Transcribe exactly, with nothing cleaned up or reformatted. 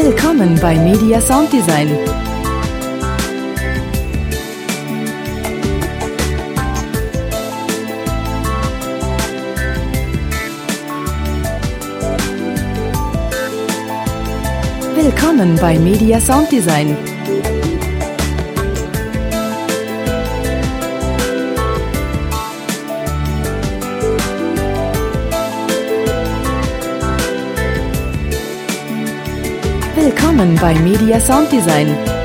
Willkommen bei Media Sound Design. Willkommen bei Media Sound Design. Willkommen bei Media Sound Design.